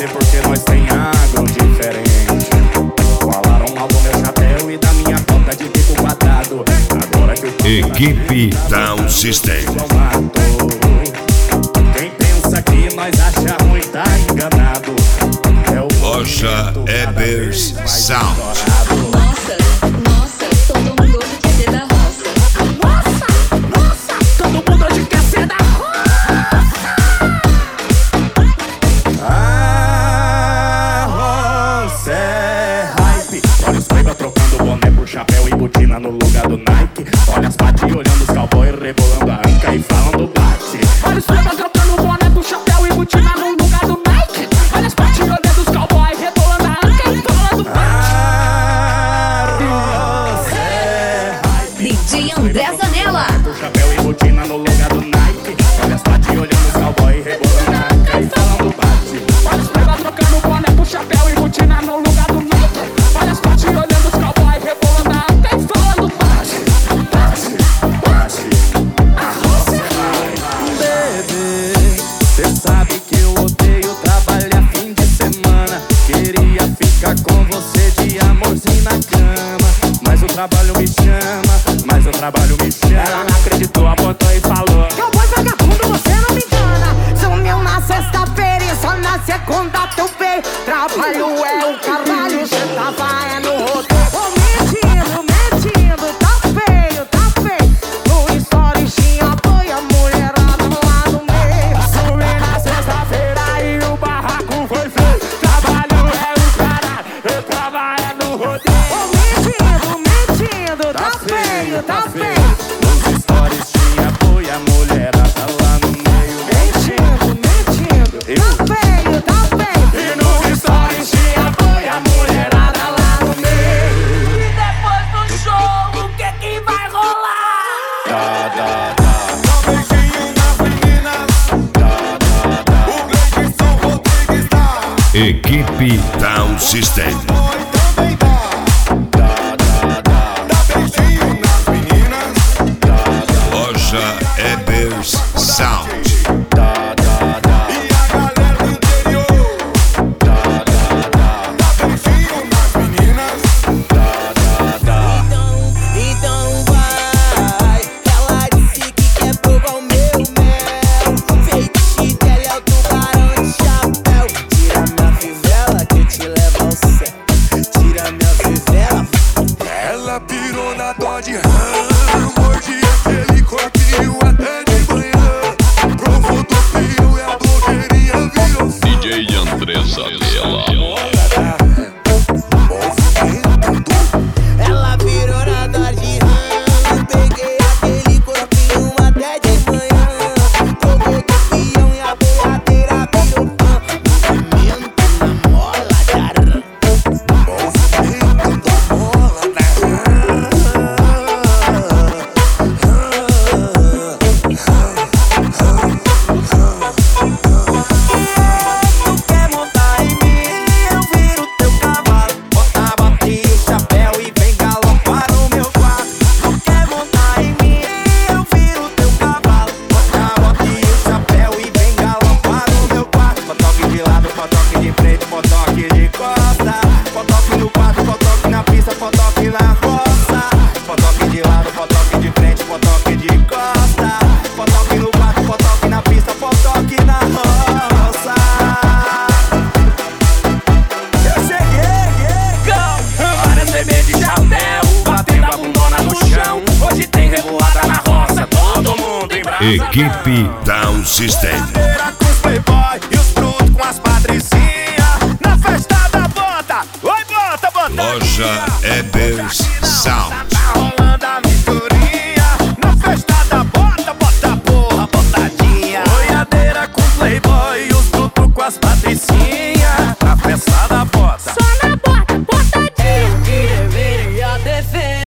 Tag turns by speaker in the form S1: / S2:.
S1: você porque nós tem agro diferente. Falaram mal do meu chapéu e da minha conta de bico quadrado. Agora que eu tô
S2: Equipe Down System.
S1: Quem pensa que nós acha ruim tá enganado. É o
S2: Loja Ebers Sound.
S3: Nossa, todo mundo hoje quer ser da roça.
S1: Nossa, todo mundo hoje quer ser da roça. A roça é hype. Olha os pega trocando boné por chapéu e botina no lugar do Nike. Olha as paty olhando os cowboy rebolando a anca e falando bate.
S4: Olha os pega trocando boné por chapéu e botina no lugar do Nike. Olha as paty olhando os cowboy rebolando a anca e falando bate.
S1: A roça é hype.
S3: DJ André Zanella.
S1: Por chapéu e botina no lugar do Nike. Olha as paty olhando os cowboy rebolando a anca e falando bate.
S4: Olha os pega trocando boné por chapéu e botina no lugar do Nike. Olha as paty olhando os cowboy rebolando a anca e falando bate.
S1: A roça é bebê, cê sabe que eu odeio trabalhar fim de semana. Queria ficar com você de amorzinho na cama, mas o trabalho me chama, mas o trabalho me chama. Ela não acreditou, apontou e falou:
S5: Cowboy vagabundo, você não me engana. Sumiu na sexta-feira e só na segunda teu veio. Trabalho é o caralho, cê tava no roteiro. Mentindo, tá feio. No story tinha apoio, a mulherada lá no meio.
S4: Subi na sexta-feira e o barraco foi feio. Trabalho é o caralho, eu trabalho no rodeio.
S5: Mentindo, tá feio.
S1: Nos stories tinha apoio, a mulherada lá no meio.
S5: Mentindo, tá feio.
S4: E nos stories tinha apoio, a mulherada lá no meio.
S5: E depois do show, o que vai rolar?
S6: Dá beijinho nas meninas. O Gleidson Rodrigues dá.
S2: Equipe Down System.
S6: Nós também dá. Dá beijinho nas meninas.
S2: Loja Ebers Sound.
S6: E a galera do interior. Dá beijinho nas meninas.
S7: Então vai. Ela disse que quer provar o meu mel. Fake shit, ela é o tubarão de chapéu. Tira minha fivela que eu te levo ao céu. Tira minha fivela.
S6: Ela pirou na Dodge Ram. Mordi aquele corpinho até de manhã. Provou do pio e a blogueirinha virou fã.
S8: DJ André Zanella.
S7: Ela virou na Dodge Ram. Peguei aquele corpinho até de manhã. Provou do pião e a boiadeira virou fã. Movimento na mola, cara. Tu quer montar em mim, eu viro teu cavalo. Bota a bota e o chapéu e vem galopar no meu quarto. Tu quer montar em mim, eu viro teu cavalo. Bota a bota e o chapéu e vem galopar no meu quarto. Potoque de lado, potoque de frente, potoque de costa. Potoque no quarto, potoque na pista, potoque na roça. Potoque de lado, potoque de frente, potoque de costa. Potoque no quarto, potoque na pista, potoque na roça. Eu cheguei,
S4: Várias bebês de chapéu, batendo a bundona no chão. Hoje tem revoada na roça, todo mundo em brasa.
S2: Equipe Down System.
S6: Bandeira com os playboy e os brutos com as patricinhas. Na festa da bota, oi bota.
S2: Loja Ebers Sound.